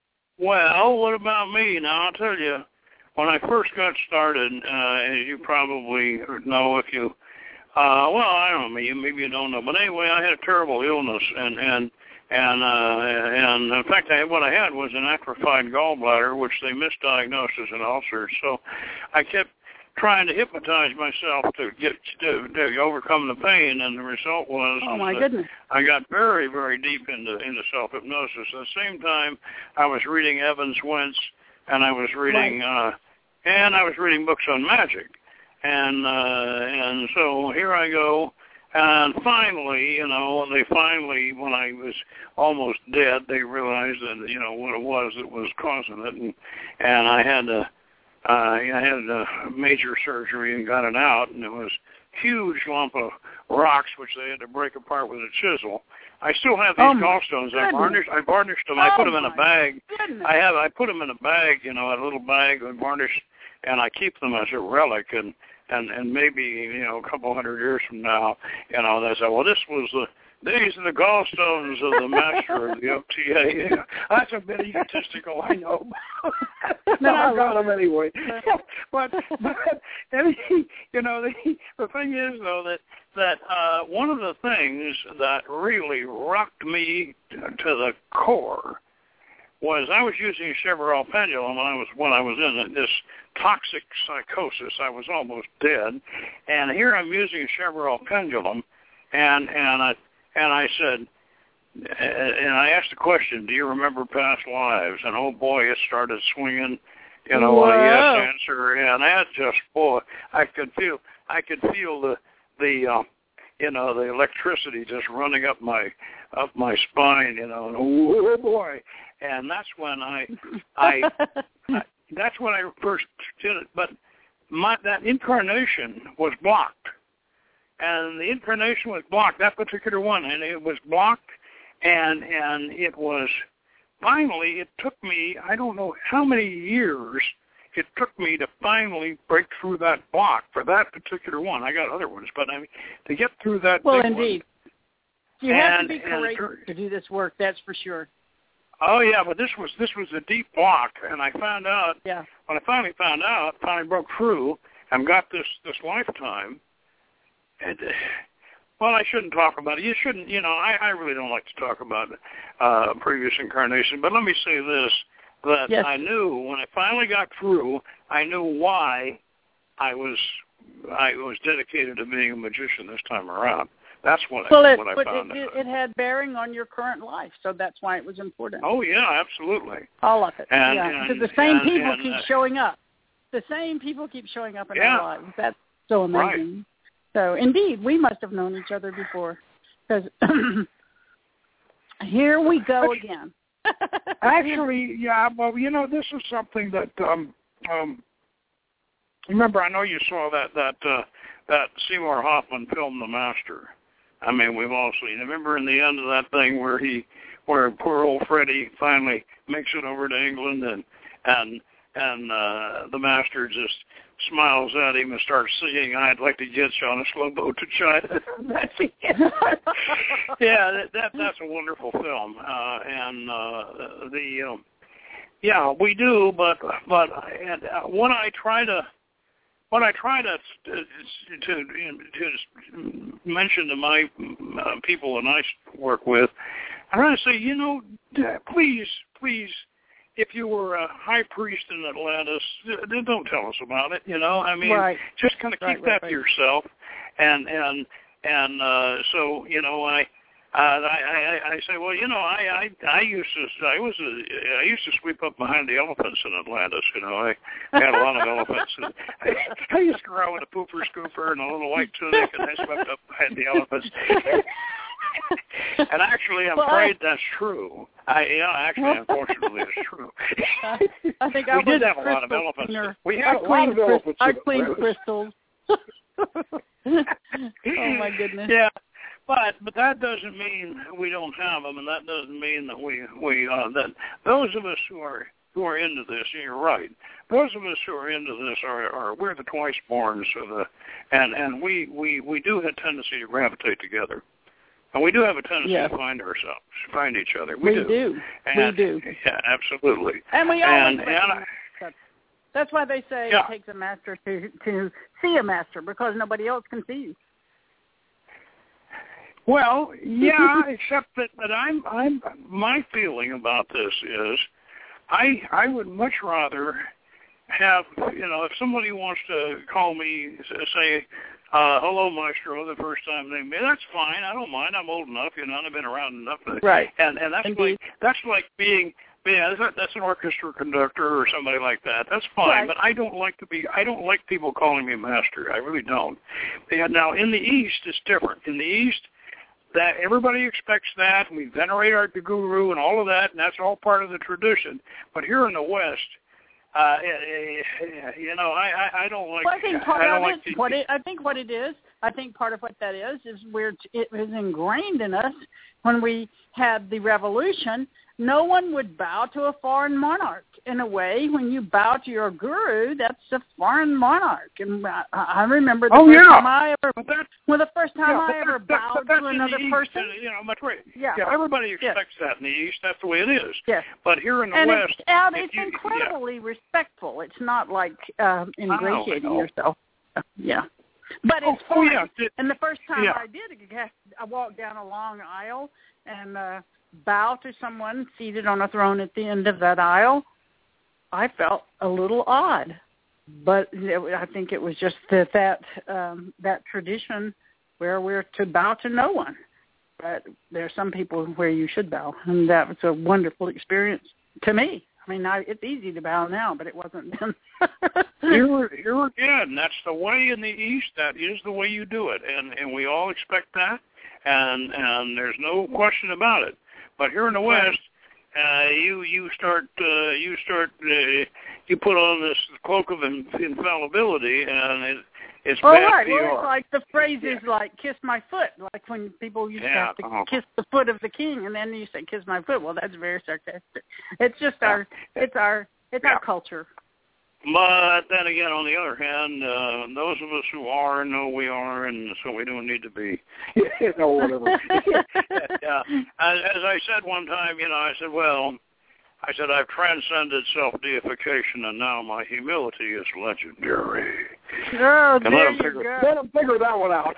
Well, what about me? Now, I'll tell you, when I first got started, uh, as you probably know if you, uh, well, I don't know, maybe, maybe you don't know, but anyway, I had a terrible illness, and, and, and, uh, and in fact, I, what I had was an atrophied gallbladder, which they misdiagnosed as an ulcer, so I kept trying to hypnotize myself to get to, to overcome the pain, and the result was oh my that goodness. I got very, very deep into into self-hypnosis. At the same time, I was reading Evans Wentz, and I was reading right. uh, and I was reading books on magic, and uh, and so here I go. And finally, you know, they finally, when I was almost dead, they realized that, you know, what it was that was causing it, and and I had to. Uh, I had a major surgery and got it out, and it was a huge lump of rocks, which they had to break apart with a chisel. I still have these oh gallstones. I varnished, I varnished them. I oh put them in a bag. Goodness. I have. I put them in a bag, you know, a little bag, and varnished, and I keep them as a relic. And and and maybe, you know, a couple hundred years from now, you know, they say, well, this was the. These are the gallstones of the master of the O T A. That's a bit egotistical, I know. No, I got them anyway. but, but you know, the, the thing is, though, that that uh, one of the things that really rocked me to the core was I was using a Chevreul pendulum when I was when I was in this toxic psychosis. I was almost dead, and here I'm using a Chevreul pendulum, and and I. And I said, and I asked the question, do you remember past lives? And oh boy, it started swinging, you know, Whoa. a yes answer. And that just, boy, I could feel, I could feel the, the, uh, you know, the electricity just running up my, up my spine, you know, and oh boy. And that's when I, I, I that's when I first did it. But my, that incarnation was blocked. And the incarnation was blocked, that particular one, and it was blocked, and and it was, finally, it took me, I don't know how many years it took me to finally break through that block for that particular one. I got other ones, but I mean, to get through that well, big indeed. one. You have and, to be courageous to do this work, that's for sure. Oh yeah, but this was this was a deep block, and I found out Yeah. when I finally found out, finally broke through, and got this this lifetime. And, uh, well, I shouldn't talk about it. You shouldn't. You know, I, I really don't like to talk about uh, previous incarnation. But let me say this: that Yes. I knew when I finally got through, I knew why I was I was dedicated to being a magician this time around. That's what well, I it, what I but found it, out. it, it had bearing on your current life, so that's why it was important. Oh yeah, absolutely. All of it. And, yeah, and, because the same and, people and, keep uh, showing up. The same people keep showing up in Yeah. our lives. That's so amazing. Right. So, indeed, we must have known each other before, because here we go again. Actually, yeah, well, you know, this is something that, um, um, remember, I know you saw that, that, uh, that Seymour Hoffman film, The Master. I mean, we've all seen it. Remember in the end of that thing where he, where poor old Freddie finally makes it over to England, and, and, and, uh, the Master just smiles at him and starts singing, "I'd like to get you on a slow boat to China." That's it. Yeah, that, that that's a wonderful film, uh, and uh, the um, yeah, we do, but but and, uh, when I try to when I try to to to, to mention to my uh, people that I work with, I try to say, you know, please, please. If you were a high priest in Atlantis, don't tell us about it. You know, I mean, right. just kind of keep right, that right, to right. yourself. And and and uh, so you know, I, uh, I I I say, well, you know, I I I used to I was a, I used to sweep up behind the elephants in Atlantis. You know, I, I had a lot of elephants. And I, I used to go around with a pooper scooper and a little white tunic, and I swept up behind the elephants. And actually, I'm well, afraid that's true. I, you know, actually, unfortunately, it's true. Uh, I think I we was did have a lot of crystal elephants. cleaner. We had I a lot of cleaned elephants. I in cleaned Atlantis. crystals. Oh my goodness. Yeah, but but that doesn't mean we don't have them, and that doesn't mean that we we uh, that those of us who are who are into this, and you're right. Those of us who are into this are, are we're the twice borns of the, and and we we we do have a tendency to gravitate together. And we do have a tendency yes. to find ourselves, find each other. We, we do. do. And, we do. Yeah, absolutely. And we always and, and recognize that. That's why they say yeah. it takes a master to to see a master, because nobody else can see you. Well, yeah, except that, that I'm I'm my feeling about this is I I would much rather have, you know, if somebody wants to call me, say, Uh, hello, Maestro, the first time they met. That's fine. I don't mind. I'm old enough, you know, and I've been around enough. To, right. And and that's Indeed. like that's like being, yeah, that's, that's an orchestra conductor or somebody like that. That's fine. Right. But I don't like to be. I don't like people calling me master. I really don't. And now in the East, it's different. In the East, that everybody expects that. We venerate our guru and all of that, and that's all part of the tradition. But here in the West. Uh, you know, I, I, I don't like. Well, I think part I don't of like it, to, what it, I think what it is, I think part of what that is, is we're it was ingrained in us when we had the revolution. No one would bow to a foreign monarch. In a way, when you bow to your guru, that's a foreign monarch. And I, I remember the oh, first yeah. time I ever, but that's, well, the first time yeah, I ever that, bowed that, that's to another in the person. East, you know, much right. Yeah. yeah, everybody expects yes. that in the East. That's the way it is. Yes. But here in the and West, it's, out, if it's you, incredibly yeah. respectful. It's not like um, ingratiating know. yourself. Yeah. But it's oh, fun. Oh, yeah. It, and the first time yeah. I did it, I walked down a long aisle and uh, bowed to someone seated on a throne at the end of that aisle. I felt a little odd, but it, I think it was just that that, um, that tradition where we're to bow to no one. But there are some people where you should bow, and that was a wonderful experience to me. I mean, I, it's easy to bow now, but it wasn't then. here, here again, that's the way in the East. That is the way you do it, and and we all expect that, and and there's no question about it. But here in the West, uh, you you start uh, you start uh, you put on this cloak of in, infallibility, and it, it's well, bad right. P R. Well, it's like the phrase is yeah. like "kiss my foot," like when people used yeah. to have to oh. kiss the foot of the king, and then you say "kiss my foot." Well, that's very sarcastic. It's just yeah. our it's our it's yeah. our culture. But then again, on the other hand, uh, those of us who are know we are, and so we don't need to be, you know, whatever. yeah. As, as I said one time, you know, I said, well, I said, I've transcended self-deification, and now my humility is legendary. Oh, and there let him you figure, go. Let him figure that one out.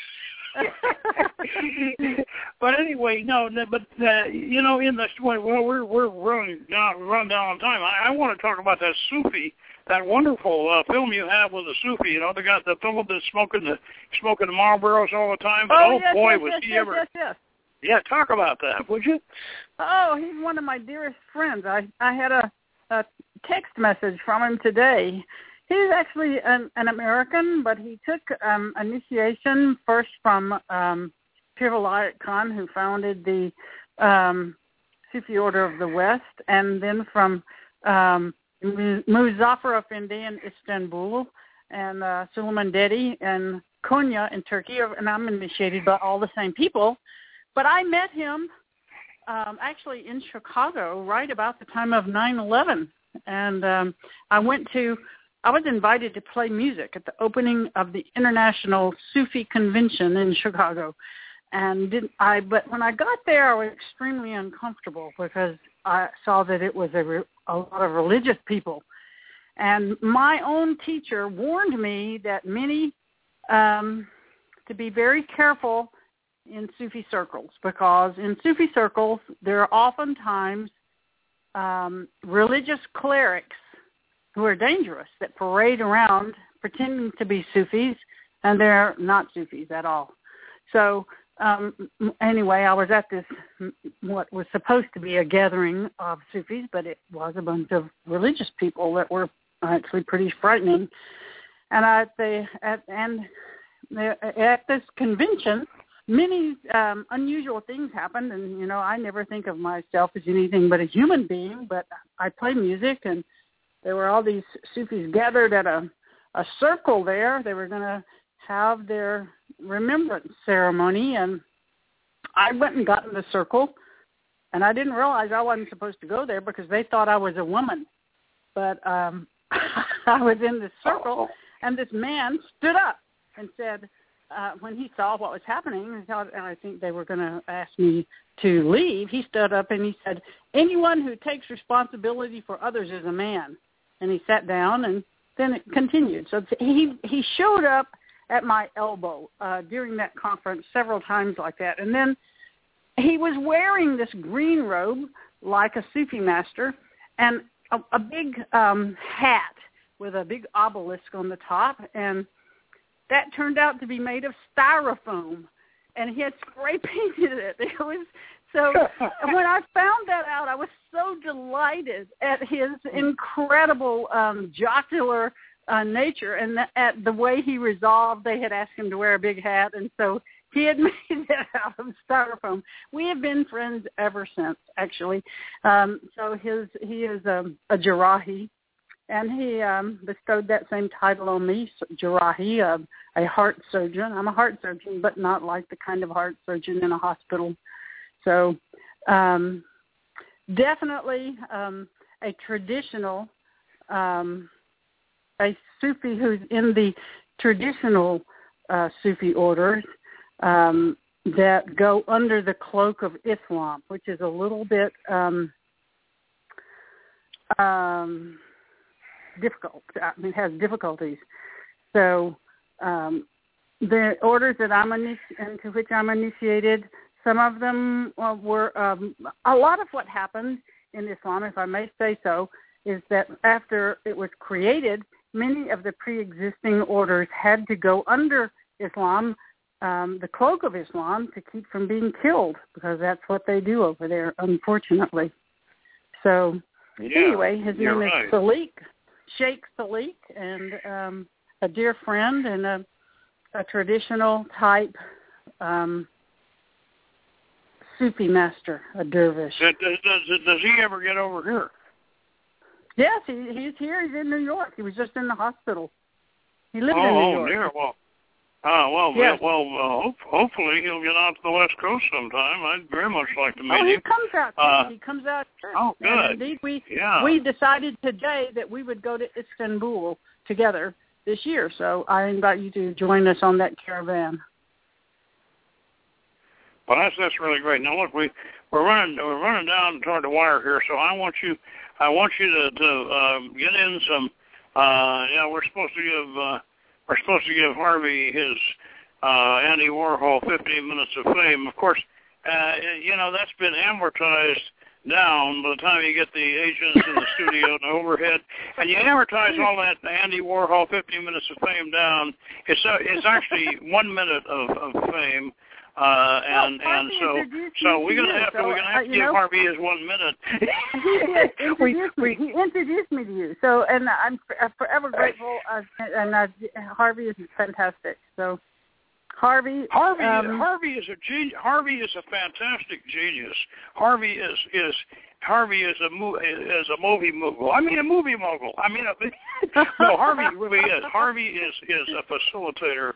But anyway, no, but uh, you know, in the well, we're we're running down, run down on time. I, I want to talk about that Sufi, that wonderful uh, film you have with the Sufi. You know, they got the Philip that's smoking the smoking the Marlboros all the time. But oh, oh yes, boy, yes, was yes, he yes, ever? Yes, yes. Yeah, talk about that, would you? Oh, he's one of my dearest friends. I I had a, a text message from him today. He's actually an, an American, but he took um, initiation first from um, Pir Vilayat Khan, who founded the um, Sufi Order of the West, and then from um, Muzaffar Efendi in Istanbul, and uh, Suleiman Dedi in Konya in Turkey, and I'm initiated by all the same people. But I met him um, actually in Chicago right about the time of nine eleven, and um, I went to I was invited to play music at the opening of the International Sufi Convention in Chicago. And didn't I? But when I got there, I was extremely uncomfortable because I saw that it was a, re, a lot of religious people. And my own teacher warned me that many, um, to be very careful in Sufi circles, because in Sufi circles, there are oftentimes um, religious clerics who are dangerous, that parade around pretending to be Sufis, and they're not Sufis at all. So um, anyway, I was at this, what was supposed to be a gathering of Sufis, but it was a bunch of religious people that were actually pretty frightening. And at the at and the, at this convention, many um, unusual things happened, and you know, I never think of myself as anything but a human being, but I play music, and there were all these Sufis gathered at a, a circle there. They were going to have their remembrance ceremony, and I went and got in the circle, and I didn't realize I wasn't supposed to go there because they thought I was a woman. But um, I was in this circle, and this man stood up and said, uh, when he saw what was happening, he thought, and I think they were going to ask me to leave, he stood up and he said, anyone who takes responsibility for others is a man. And he sat down, and then it continued. So he he showed up at my elbow uh, during that conference several times like that. And then he was wearing this green robe like a Sufi master and a, a big um, hat with a big obelisk on the top. And that turned out to be made of styrofoam. And he had spray painted it. It was so when I found that out, I was so delighted at his incredible um, jocular uh, nature and the, at the way he resolved. They had asked him to wear a big hat, and so he had made that out of styrofoam. We have been friends ever since, actually. Um, so his he is um, a Jarahi, and he um, bestowed that same title on me, Jarahi, uh, a heart surgeon. I'm a heart surgeon, but not like the kind of heart surgeon in a hospital. So um, definitely um, a traditional, um, a Sufi who's in the traditional uh, Sufi orders um, that go under the cloak of Islam, which is a little bit um, um, difficult. I mean, it has difficulties. So um, the orders that I'm initi- into which I'm initiated, some of them uh, were, um, a lot of what happened in Islam, if I may say so, is that after it was created, many of the pre-existing orders had to go under Islam, um, the cloak of Islam, to keep from being killed, because that's what they do over there, unfortunately. So yeah, anyway, his name right. is Salik, Sheikh Salik, and um, a dear friend and a, a traditional type um Sufi master, a dervish. Does, does, does he ever get over here? Yes, he, he's here. He's in New York. He was just in the hospital. He lives oh, in New oh, York. Dear. Well, uh, well, yes. well, uh, hope, hopefully he'll get out to the West Coast sometime. I'd very much like to meet oh, he him. comes out. Uh, he comes out. Sure. Oh, good. And indeed, we yeah. we decided today that we would go to Istanbul together this year. So I invite you to join us on that caravan. Well, that's that's really great. Now look, we we're running we're running down toward the wire here, so I want you I want you to to uh, get in some. Uh, yeah, we're supposed to give uh, we're supposed to give Harvey his uh, Andy Warhol fifteen minutes of fame. Of course, uh, you know that's been amortized down by the time you get the agents in the studio and the overhead, and you amortize all that Andy Warhol fifteen minutes of fame down. It's uh, it's actually one minute of, of fame. Uh, and well, and so so we're gonna have to so, we're gonna have uh, to give know, Harvey his one minute. he introduced we, me. He introduced me to you. So and I'm forever grateful. Uh, and uh, Harvey is fantastic. So Harvey Harvey um, Harvey is a genius. Harvey is a fantastic genius. Harvey is is Harvey is a mo- is a movie mogul. I mean a movie mogul. I mean a, no Harvey really is. Harvey is is a facilitator.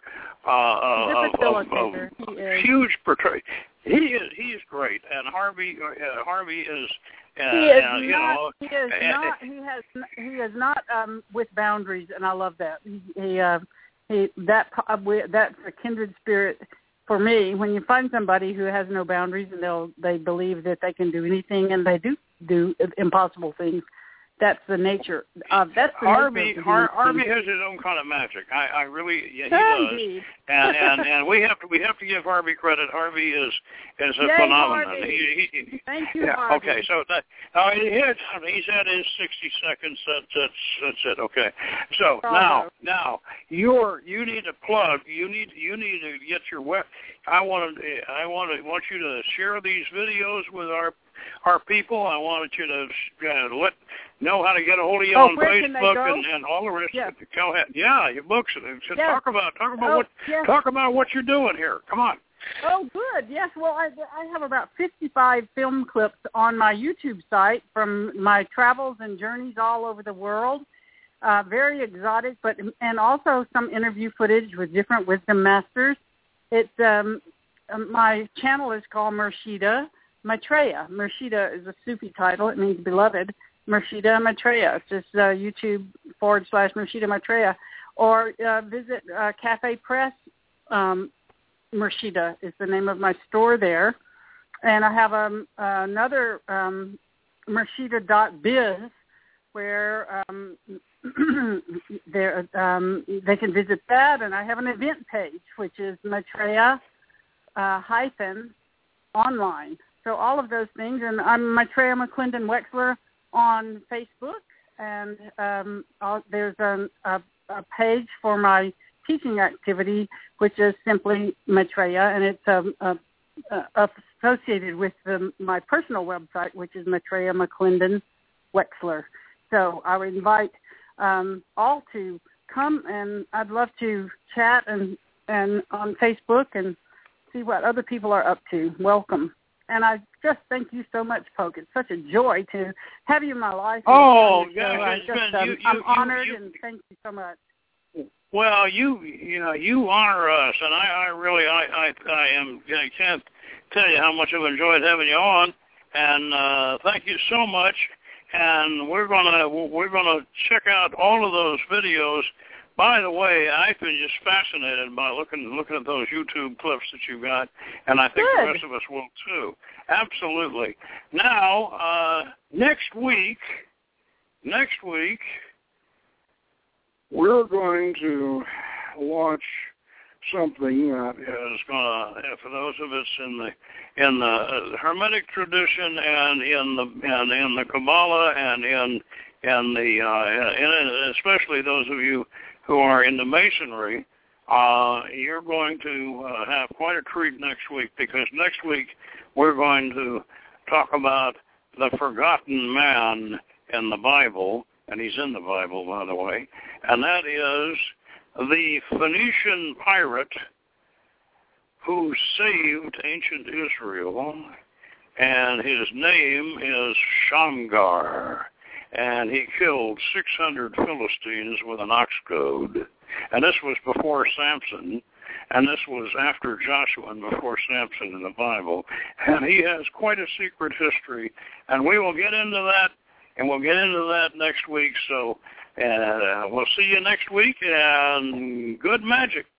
Uh, He's a facilitator. Of, of he is. Huge portray. He is he is great, and Harvey uh, Harvey is. Uh, he is uh, you not. know, he is uh, not. He has. He is not um, with boundaries, and I love that. He. he uh, He, that that's a kindred spirit for me. When you find somebody who has no boundaries and they'll they believe that they can do anything and they do do impossible things, that's the nature. Uh, that's the Harvey. nature of Har- Harvey has his own kind of magic. I, I really, yeah, he Indeed. does. And, and and we have to we have to give Harvey credit. Harvey is is a Yay, phenomenon. Harvey. He, he, Thank you, yeah, Harvey. Okay, so that, uh, he had, he's had his sixty seconds. That's that's that's it. Okay. So Bravo. now now you're you need to plug. You need you need to get your web. I want to I want to want you to share these videos with our. Our people, I wanted you to uh, let know how to get a hold of you oh, on where can they Facebook go? and, and all the rest. Yes. Of it. Go ahead. Yeah, your books. Just Yes. Talk about talk about Oh, what yes. talk about what you're doing here. Come on. Oh, good. Yes. Well, I, I have about fifty-five film clips on my YouTube site from my travels and journeys all over the world. Uh, very exotic, but and also some interview footage with different wisdom masters. It's um, my channel is called Murshida Maitreya. Murshida is a Sufi title. It means beloved. Murshida Maitreya. It's just uh, YouTube forward slash Murshida Maitreya. Or uh, visit uh, Cafe Press. Um, Murshida is the name of my store there. And I have um, another um, Murshida dot biz where um, um, they can visit that. And I have an event page, which is Maitreya uh, hyphen online. So all of those things, and I'm Maitreya McClendon Wexler on Facebook, and um, I'll, there's a, a, a page for my teaching activity, which is simply Maitreya, and it's um, uh, uh, associated with the, my personal website, which is Maitreya McClendon Wexler. So I would invite um, all to come, and I'd love to chat and, and on Facebook and see what other people are up to. Welcome. And I just thank you so much, Poke. It's such a joy to have you in my life. Oh, so gosh, I it's just, been, um, you, you, I'm you, honored, you, and thank you so much. Well, you you know you honor us, and I, I really I, I I am I can't tell you how much I've enjoyed having you on, and uh, thank you so much. And we're gonna we're gonna check out all of those videos. By the way, I've been just fascinated by looking looking at those YouTube clips that you got, and I think Good. the rest of us will too. Absolutely. Now, uh, next week, next week, we're going to launch something that is going to, for those of us in the in the Hermetic tradition and in the and in the Kabbalah and in in the uh, and especially those of you who are into Masonry, uh, you're going to uh, have quite a treat next week, because next week we're going to talk about the forgotten man in the Bible, and he's in the Bible, by the way, and that is the Phoenician pirate who saved ancient Israel, and his name is Shamgar. And he killed six hundred Philistines with an ox goad. And this was before Samson, and this was after Joshua and before Samson in the Bible. And he has quite a secret history, and we will get into that, and we'll get into that next week. So uh, we'll see you next week, and good magic.